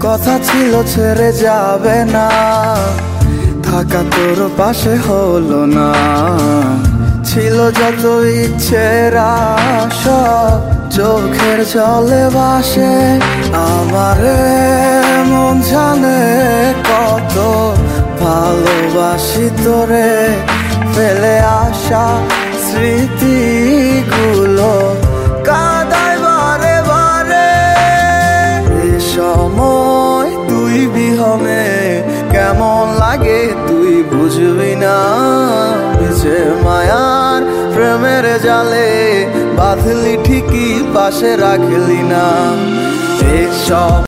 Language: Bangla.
কথা ছিল ছেড়ে যাবে না, থাকা তোর পাশে হলো না। ছিল যত ইচ্ছের সব চোখের জলে ভাসে। আমারে মন জানে কত ভালোবাসি তোরে, ফেলে আসা স্মৃতিগুলো কাঁদায় বারে বারে। এ সময় তুই বিহনে কেমন লাগে তুই বুঝবি না, যে মায়ার প্রেমের জালে বাঁধলি ঠিকই পাশে রাখলি না। এসব